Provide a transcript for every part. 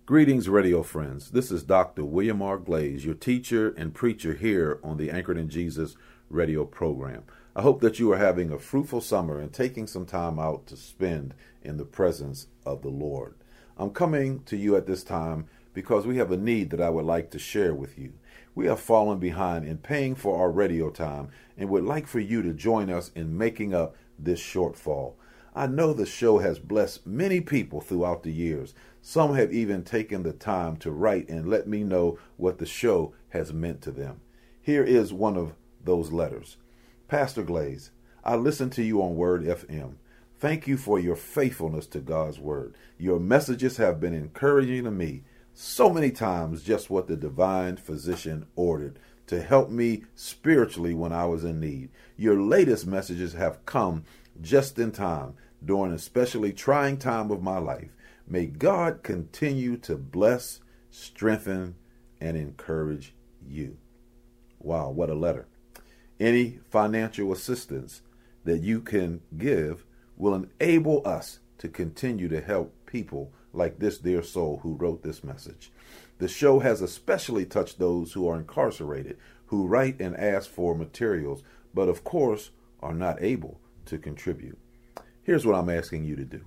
Greetings, radio friends. This is Dr. William R. Glaze, your teacher and preacher here on the Anchored in Jesus radio program. I hope that you are having a fruitful summer and taking some time out to spend in the presence of the Lord. I'm coming to you at this time because we have a need that I would like to share with you. We have fallen behind in paying for our radio time and would like for you to join us in making up this shortfall. I know the show has blessed many people throughout the years. Some have even taken the time to write and let me know what the show has meant to them. Here is one of those letters. Pastor Glaze, I listen to you on Word FM. Thank you for your faithfulness to God's Word. Your messages have been encouraging to me so many times, just what the divine physician ordered to help me spiritually when I was in need. Your latest messages have come just in time during an especially trying time of my life. May God continue to bless, strengthen, and encourage you. Wow, what a letter. Any financial assistance that you can give will enable us to continue to help people like this dear soul who wrote this message. The show has especially touched those who are incarcerated, who write and ask for materials, but of course are not able to contribute. Here's what I'm asking you to do.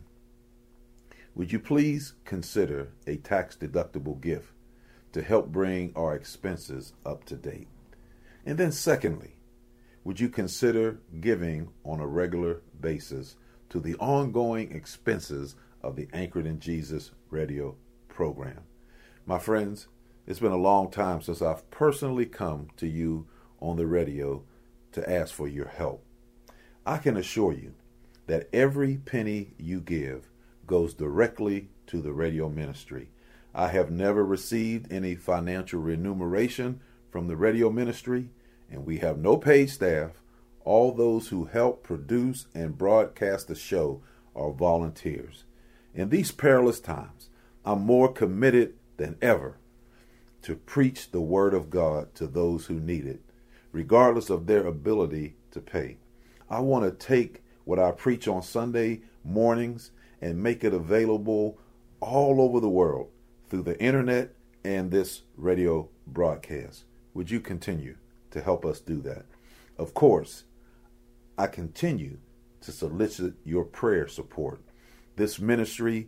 Would you please consider a tax-deductible gift to help bring our expenses up to date? And then secondly, would you consider giving on a regular basis to the ongoing expenses of the Anchored in Jesus radio program? My friends, it's been a long time since I've personally come to you on the radio to ask for your help. I can assure you that every penny you give goes directly to the radio ministry. I have never received any financial remuneration from the radio ministry, and we have no paid staff. All those who help produce and broadcast the show are volunteers. In these perilous times, I'm more committed than ever to preach the word of God to those who need it, regardless of their ability to pay. I want to take what I preach on Sunday mornings and make it available all over the world through the internet and this radio broadcast. Would you continue to help us do that? Of course, I continue to solicit your prayer support. This ministry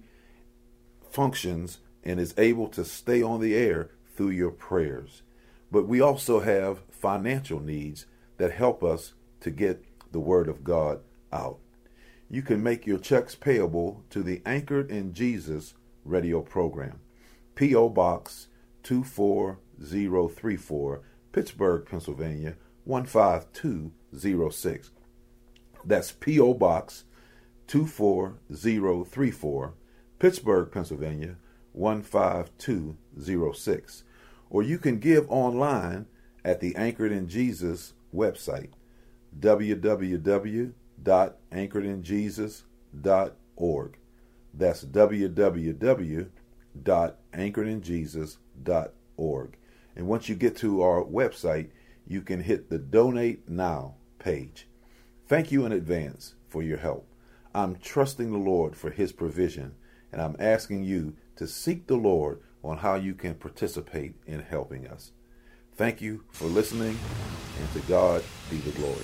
functions and is able to stay on the air through your prayers. But we also have financial needs that help us to get the word of God out. You can make your checks payable to the Anchored in Jesus radio program. P.O. Box 24034, Pittsburgh, Pennsylvania 15206. That's P.O. Box 24034, Pittsburgh, Pennsylvania 15206. Or you can give online at the Anchored in Jesus website, www.anchoredinjesus.org. That's www.anchoredinjesus.org. And once you get to our website, you can hit the Donate Now page. Thank you in advance for your help. I'm trusting the Lord for his provision, and I'm asking you to seek the Lord on how you can participate in helping us. Thank you for listening, and to God be the glory.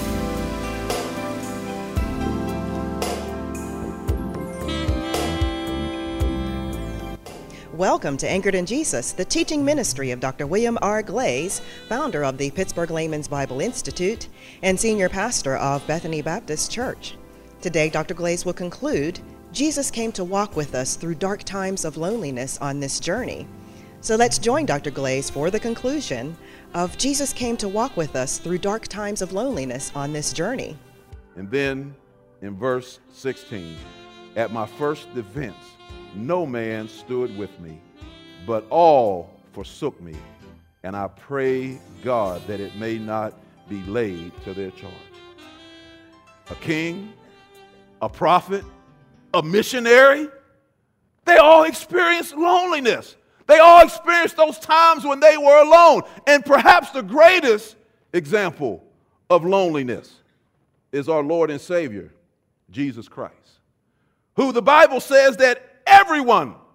Welcome to Anchored in Jesus, the teaching ministry of Dr. William R. Glaze, founder of the Pittsburgh Layman's Bible Institute and senior pastor of Bethany Baptist Church. Today, Dr. Glaze will conclude, Jesus came to walk with us through dark times of loneliness on this journey. So let's join Dr. Glaze for the conclusion of Jesus came to walk with us through dark times of loneliness on this journey. And then in verse 16, at my first defense, no man stood with me, but all forsook me, and I pray God that it may not be laid to their charge. A king, a prophet, a missionary, they all experienced loneliness. They all experienced those times when they were alone. And perhaps the greatest example of loneliness is our Lord and Savior, Jesus Christ, who the Bible says that everyone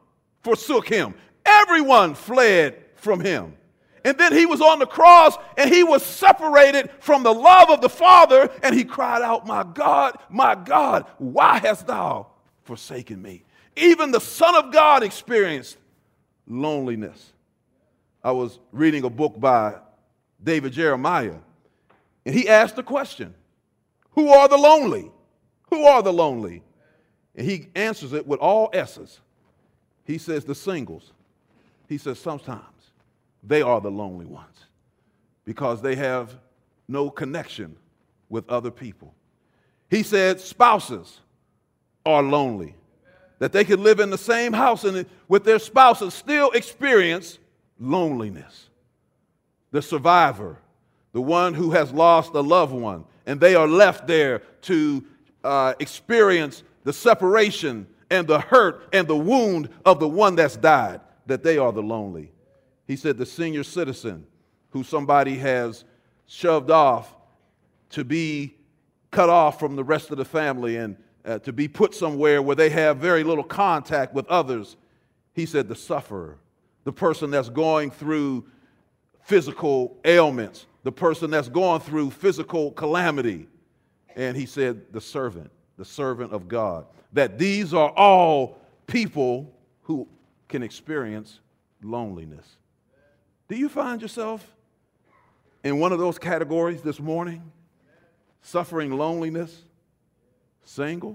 forsook him. Everyone fled from him. And then he was on the cross and he was separated from the love of the Father, and he cried out, my God, why hast thou forsaken me? Even the Son of God experienced loneliness. I was reading a book by David Jeremiah, and he asked the question, who are the lonely? Who are the lonely? And he answers it with all S's. He says the singles. He says sometimes they are the lonely ones because they have no connection with other people. He said spouses are lonely, that they could live in the same house and with their spouses still experience loneliness. The survivor, the one who has lost a loved one, and they are left there to experience the separation and the hurt and the wound of the one that's died, that they are the lonely. He said the senior citizen who somebody has shoved off to be cut off from the rest of the family and to be put somewhere where they have very little contact with others. He said the sufferer, the person that's going through physical ailments, the person that's going through physical calamity. And he said the servant of God, that these are all people who can experience loneliness. Do you find yourself in one of those categories this morning? Suffering loneliness, single,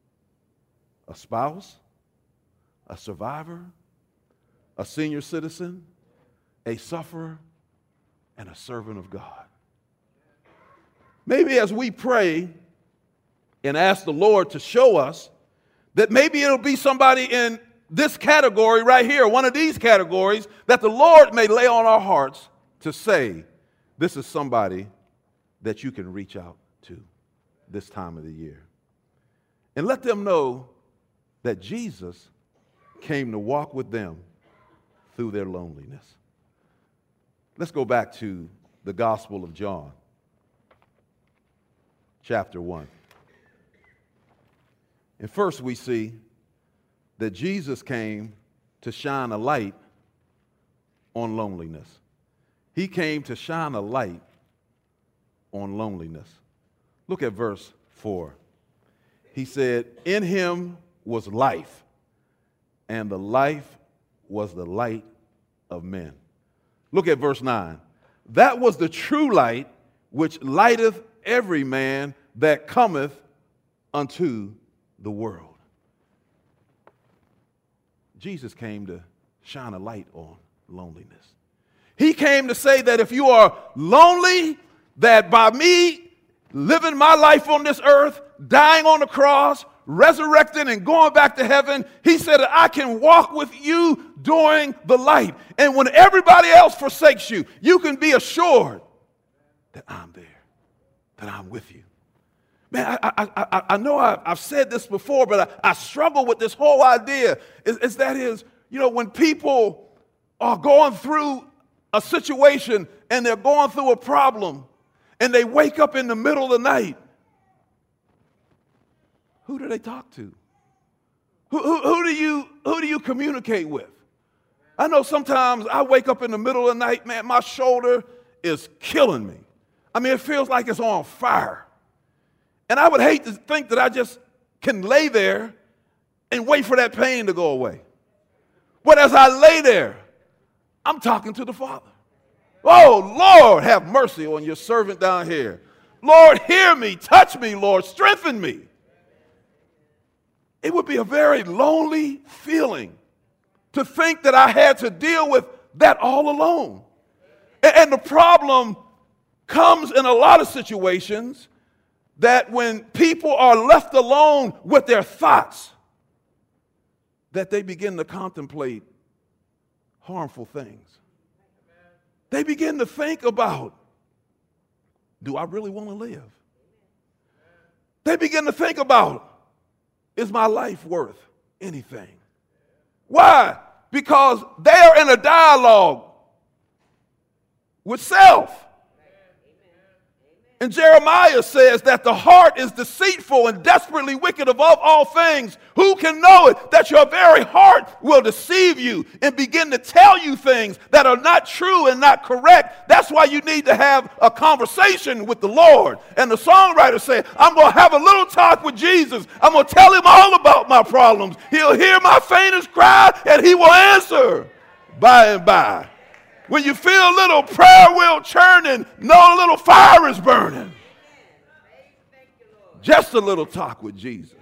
a spouse, a survivor, a senior citizen, a sufferer, and a servant of God. Maybe as we pray and ask the Lord to show us that maybe it'll be somebody in this category right here, one of these categories, that the Lord may lay on our hearts to say, this is somebody that you can reach out to this time of the year. And let them know that Jesus came to walk with them through their loneliness. Let's go back to the Gospel of John, chapter 1. And first we see that Jesus came to shine a light on loneliness. He came to shine a light on loneliness. Look at verse 4. He said, in him was life, and the life was the light of men. Look at verse 9. That was the true light which lighteth every man that cometh unto the world. Jesus came to shine a light on loneliness. He came to say that if you are lonely, that by me living my life on this earth, dying on the cross, resurrecting and going back to heaven, he said that I can walk with you during the light. And when everybody else forsakes you, you can be assured that I'm there, that I'm with you. Man, I know I've said this before, but I struggle with this whole idea. When people are going through a situation and they're going through a problem and they wake up in the middle of the night, who do they talk to? Who do you communicate with? I know sometimes I wake up in the middle of the night, man, my shoulder is killing me. I mean, it feels like it's on fire. And I would hate to think that I just can lay there and wait for that pain to go away. But as I lay there, I'm talking to the Father. Oh, Lord, have mercy on your servant down here. Lord, hear me, touch me, Lord, strengthen me. It would be a very lonely feeling to think that I had to deal with that all alone. And the problem comes in a lot of situations that when people are left alone with their thoughts, that they begin to contemplate harmful things. They begin to think about, do I really want to live? They begin to think about, is my life worth anything? Why? Because they are in a dialogue with self. And Jeremiah says that the heart is deceitful and desperately wicked above all things. Who can know it? That your very heart will deceive you and begin to tell you things that are not true and not correct. That's why you need to have a conversation with the Lord. And the songwriter said, I'm going to have a little talk with Jesus. I'm going to tell him all about my problems. He'll hear my faintest cry and he will answer by and by. When you feel a little prayer wheel churning, know a little fire is burning. Just a little talk with Jesus.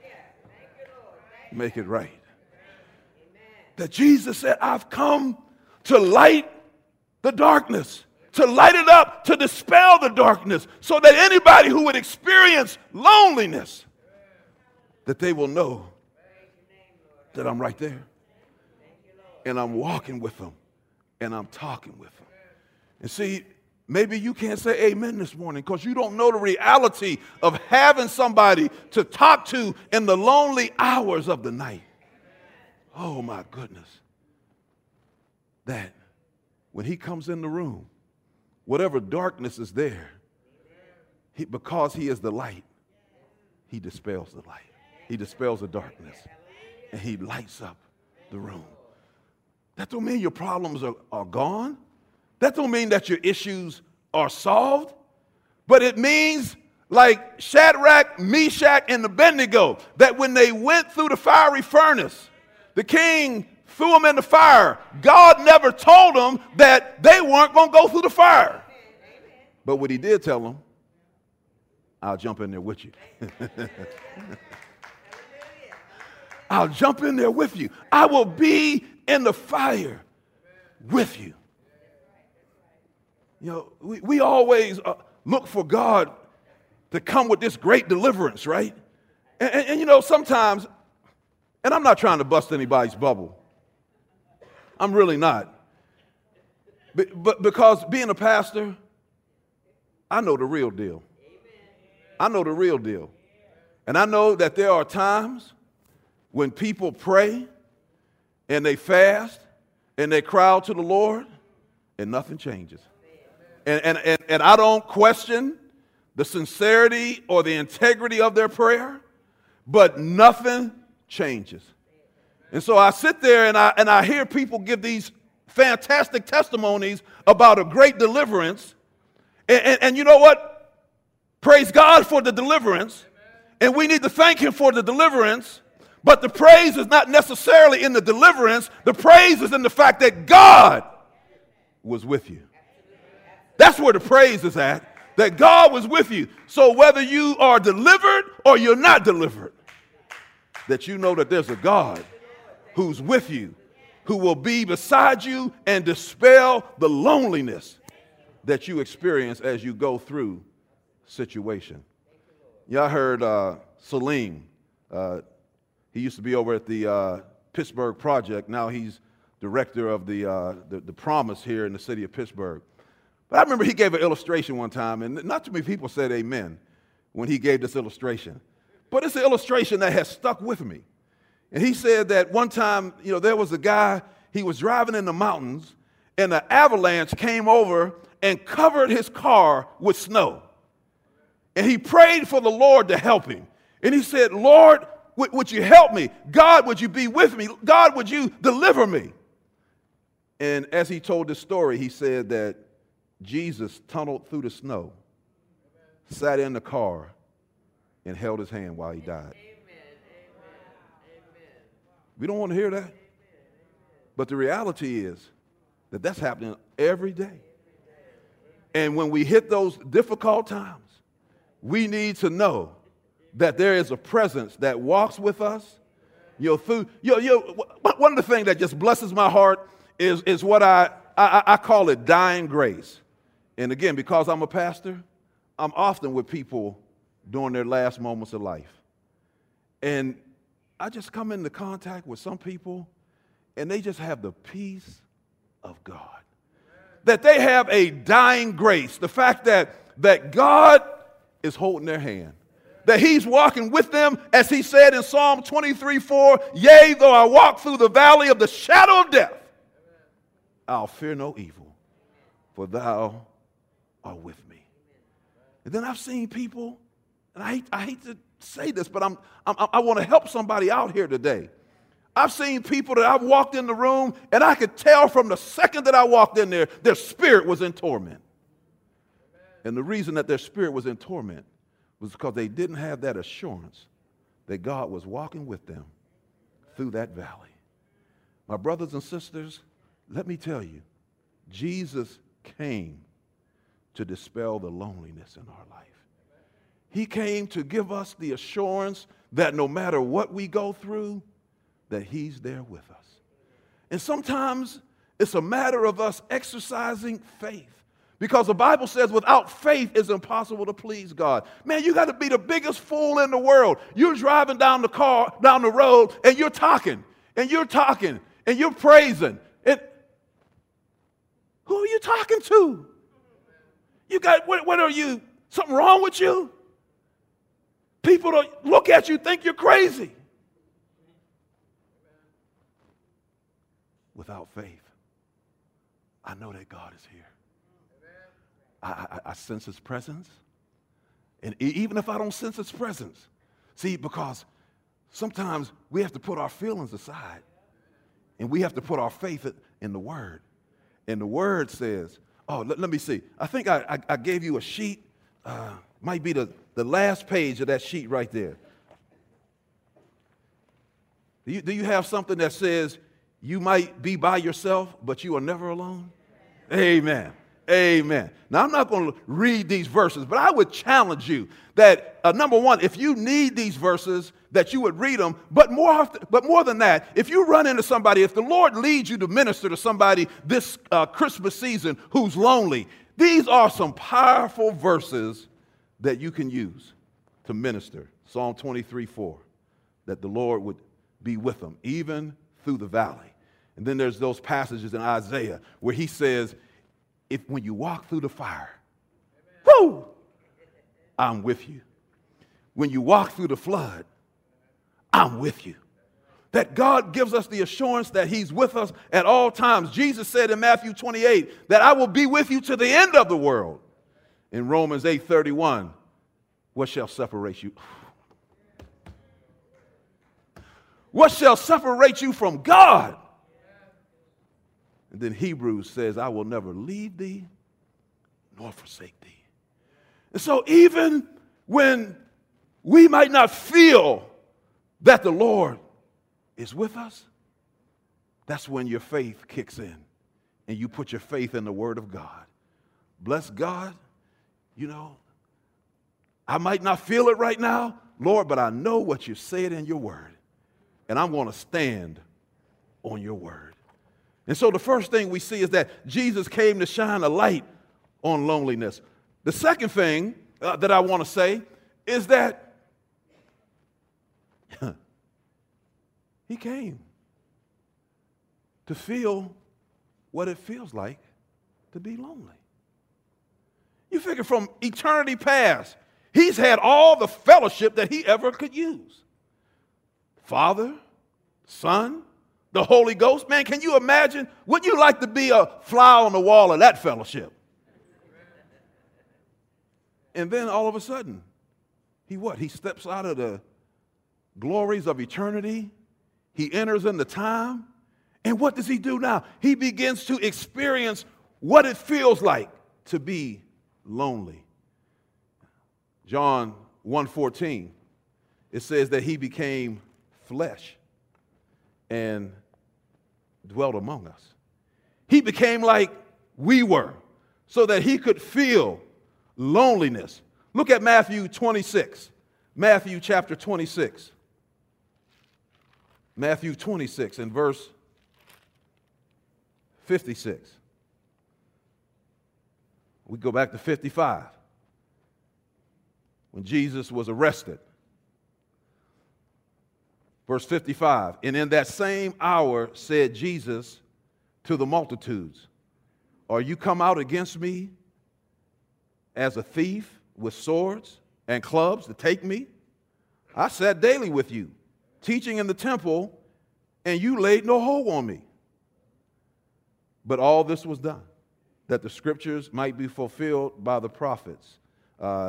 Make it right. That Jesus said, I've come to light the darkness, to light it up, to dispel the darkness, so that anybody who would experience loneliness, that they will know that I'm right there. And I'm walking with them. And I'm talking with them. And see, maybe you can't say amen this morning because you don't know the reality of having somebody to talk to in the lonely hours of the night. Oh, my goodness. That when he comes in the room, whatever darkness is there, because he is the light, he dispels the light. He dispels the darkness. And he lights up the room. That don't mean your problems are gone. That don't mean that your issues are solved. But it means, like Shadrach, Meshach, and Abednego, that when they went through the fiery furnace, the king threw them in the fire. God never told them that they weren't going to go through the fire. But what he did tell them, I'll jump in there with you. I'll jump in there with you. I will be in the fire with you. You know, we always look for God to come with this great deliverance, right? And you know, sometimes, and I'm not trying to bust anybody's bubble. I'm really not. But because being a pastor, I know the real deal. I know the real deal. And I know that there are times when people pray and they fast and they cry out to the Lord and nothing changes. And I don't question the sincerity or the integrity of their prayer, but nothing changes. And so I sit there and I hear people give these fantastic testimonies about a great deliverance. And you know what? Praise God for the deliverance. And we need to thank him for the deliverance. But the praise is not necessarily in the deliverance. The praise is in the fact that God was with you. That's where the praise is at, that God was with you. So whether you are delivered or you're not delivered, that you know that there's a God who's with you, who will be beside you and dispel the loneliness that you experience as you go through situation. Y'all heard Salim. He used to be over at the Pittsburgh Project. Now he's director of the Promise here in the city of Pittsburgh. But I remember he gave an illustration one time, and not too many people said amen when he gave this illustration. But it's an illustration that has stuck with me. And he said that one time, you know, there was a guy, he was driving in the mountains, and an avalanche came over and covered his car with snow. And he prayed for the Lord to help him. And he said, Lord, would you help me? God, would you be with me? God, would you deliver me? And as he told this story, he said that Jesus tunneled through the snow, sat in the car, and held his hand while he died. We don't want to hear that. But the reality is that that's happening every day. And when we hit those difficult times, we need to know that there is a presence that walks with us. One of the things that just blesses my heart is what I call it dying grace. And again, because I'm a pastor, I'm often with people during their last moments of life. And I just come into contact with some people, and they just have the peace of God. That they have a dying grace. The fact that God is holding their hand. That he's walking with them, as he said in Psalm 23:4, yea, though I walk through the valley of the shadow of death, I'll fear no evil, for thou art with me. And then I've seen people, and I hate to say this, but I want to help somebody out here today. I've seen people that I've walked in the room, and I could tell from the second that I walked in there, their spirit was in torment. And the reason that their spirit was in torment was because they didn't have that assurance that God was walking with them through that valley. My brothers and sisters, let me tell you, Jesus came to dispel the loneliness in our life. He came to give us the assurance that no matter what we go through, that he's there with us. And sometimes it's a matter of us exercising faith. Because the Bible says without faith it's impossible to please God. Man, you got to be the biggest fool in the world. You're driving down the road, and you're talking, and you're praising. And who are you talking to? You got, what are you, something wrong with you? People don't look at you, think you're crazy. Without faith, I know that God is here. I sense his presence. And even if I don't sense his presence, see, because sometimes we have to put our feelings aside and we have to put our faith in the word. And the word says, let me see. I think I gave you a sheet, might be the last page of that sheet right there. Do you have something that says you might be by yourself, but you are never alone? Amen. Amen. Now, I'm not going to read these verses, but I would challenge you that, number one, if you need these verses, that you would read them. But more than that, if you run into somebody, if the Lord leads you to minister to somebody this Christmas season who's lonely, these are some powerful verses that you can use to minister. Psalm 23:4, that the Lord would be with them, even through the valley. And then there's those passages in Isaiah where he says, when you walk through the fire, whoo, I'm with you. When you walk through the flood, I'm with you. That God gives us the assurance that he's with us at all times. Jesus said in Matthew 28 that I will be with you to the end of the world. In Romans 8:31, what shall separate you? What shall separate you from God? And then Hebrews says, I will never leave thee nor forsake thee. And so even when we might not feel that the Lord is with us, that's when your faith kicks in and you put your faith in the Word of God. Bless God, I might not feel it right now, Lord, but I know what you said in your Word, and I'm going to stand on your Word. And so the first thing we see is that Jesus came to shine a light on loneliness. The second thing that I want to say is that he came to feel what it feels like to be lonely. You figure from eternity past, he's had all the fellowship that he ever could use. Father, Son, the Holy Ghost. Man, can you imagine? Wouldn't you like to be a fly on the wall of that fellowship? And then all of a sudden, he steps out of the glories of eternity. He enters into time. And what does he do now? He begins to experience what it feels like to be lonely. John 1:14, it says that he became flesh and dwelt among us. He became like we were so that he could feel loneliness. Look at Matthew 26. Matthew chapter 26. Matthew 26 and verse 56. We go back to 55. When Jesus was arrested. Verse 55, and in that same hour said Jesus to the multitudes, are you come out against me as a thief with swords and clubs to take me? I sat daily with you, teaching in the temple, and you laid no hold on me. But all this was done, that the scriptures might be fulfilled by the prophets.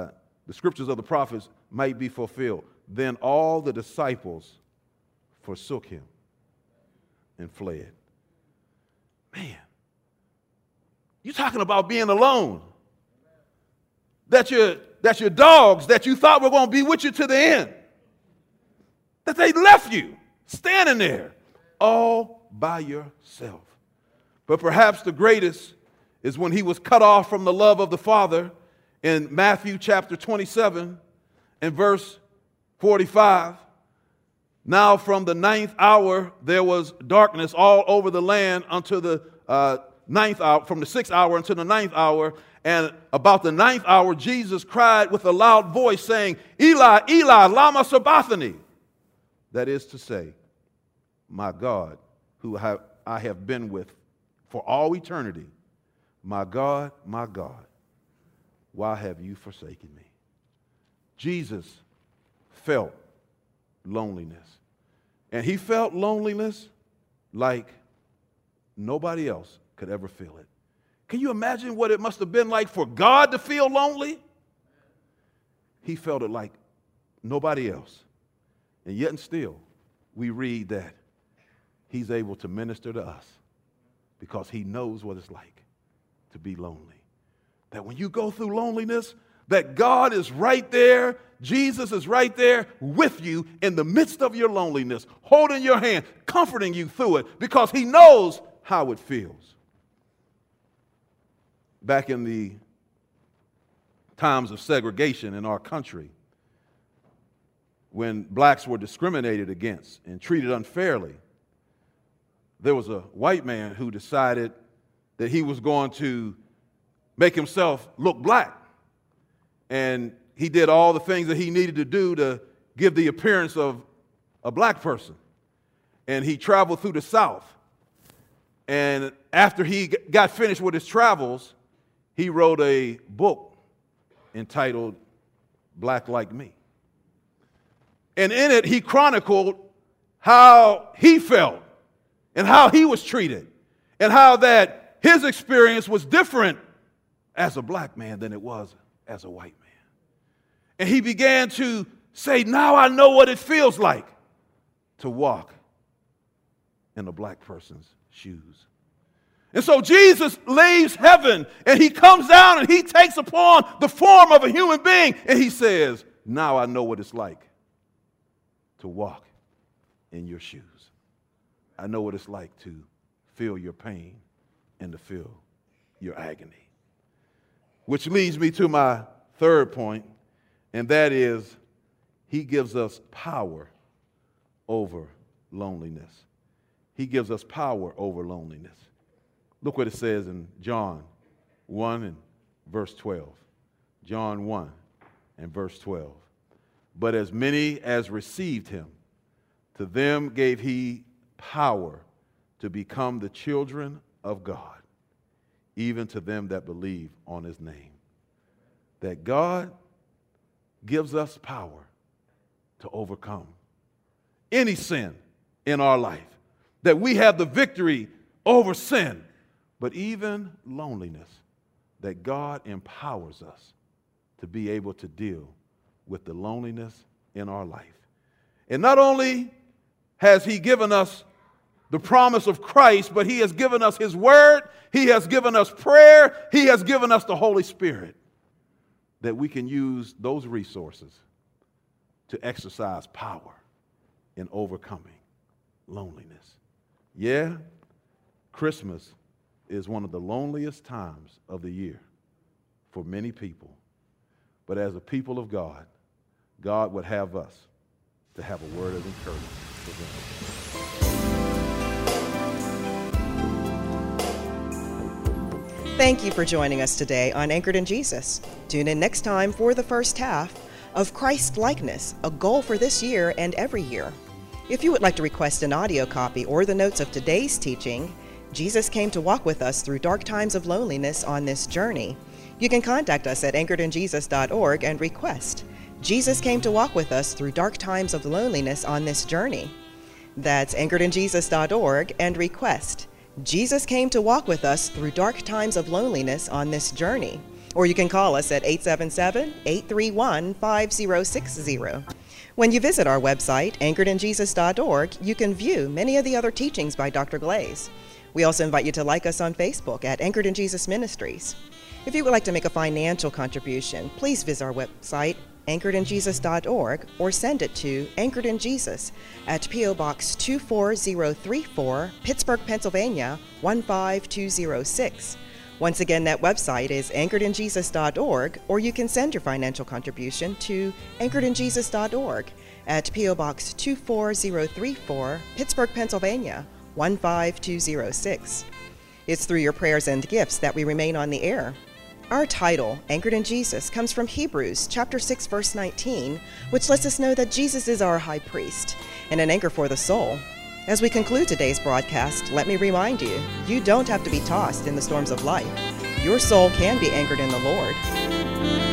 the scriptures of the prophets might be fulfilled. Then all the disciples forsook him and fled. Man, you're talking about being alone. That your dogs that you thought were going to be with you to the end, that they left you standing there all by yourself. But perhaps the greatest is when he was cut off from the love of the Father in Matthew chapter 27 and verse 45. Now from the 9th hour there was darkness all over the land unto the 9th hour, from the 6th hour until the 9th hour. And about the 9th hour, Jesus cried with a loud voice, saying, Eli, Eli, lama sabachthani. That is to say, my God, who I have been with for all eternity, my God, why have you forsaken me? Jesus felt loneliness. And he felt loneliness like nobody else could ever feel it. Can you imagine what it must have been like for God to feel lonely? He felt it like nobody else. And yet and still, we read that he's able to minister to us because he knows what it's like to be lonely. That when you go through loneliness, that God is right there, Jesus is right there with you in the midst of your loneliness, holding your hand, comforting you through it because he knows how it feels. Back in the times of segregation in our country, when blacks were discriminated against and treated unfairly, there was a white man who decided that he was going to make himself look black. And he did all the things that he needed to do to give the appearance of a black person. And he traveled through the South. And after he got finished with his travels, he wrote a book entitled Black Like Me. And in it, he chronicled how he felt and how he was treated and how that his experience was different as a black man than it was as a white man. And he began to say, now I know what it feels like to walk in a black person's shoes. And so Jesus leaves heaven and he comes down and he takes upon the form of a human being and he says, now I know what it's like to walk in your shoes. I know what it's like to feel your pain and to feel your agony. Which leads me to my third point, and that is he gives us power over loneliness. He gives us power over loneliness. Look what it says in John 1 and verse 12. John 1 and verse 12. But as many as received him, to them gave he power to become the children of God, even to them that believe on his name. That God gives us power to overcome any sin in our life. That we have the victory over sin, but even loneliness, that God empowers us to be able to deal with the loneliness in our life. And not only has he given us the promise of Christ, but he has given us his word, he has given us prayer, he has given us the Holy Spirit, that we can use those resources to exercise power in overcoming loneliness. Yeah, Christmas is one of the loneliest times of the year for many people. But as a people of God, God would have us to have a word of encouragement for them. Thank you for joining us today on Anchored in Jesus. Tune in next time for the first half of Christ-likeness, a goal for this year and every year. If you would like to request an audio copy or the notes of today's teaching, Jesus came to walk with us through dark times of loneliness on this journey, you can contact us at anchoredinjesus.org and request Jesus came to walk with us through dark times of loneliness on this journey. That's anchoredinjesus.org and request Jesus came to walk with us through dark times of loneliness on this journey. Or you can call us at 877-831-5060. When you visit our website, anchoredinjesus.org, you can view many of the other teachings by Dr. Glaze. We also invite you to like us on Facebook at Anchored in Jesus Ministries. If you would like to make a financial contribution, please visit our website, anchoredinjesus.org, or send it to Anchored in Jesus at P.O. Box 24034, Pittsburgh, Pennsylvania 15206. Once again, that website is anchoredinjesus.org, or you can send your financial contribution to anchoredinjesus.org at P.O. Box 24034, Pittsburgh, Pennsylvania 15206. It's through your prayers and gifts that we remain on the air. Our title, Anchored in Jesus, comes from Hebrews chapter 6, verse 19, which lets us know that Jesus is our high priest and an anchor for the soul. As we conclude today's broadcast, let me remind you, you don't have to be tossed in the storms of life. Your soul can be anchored in the Lord.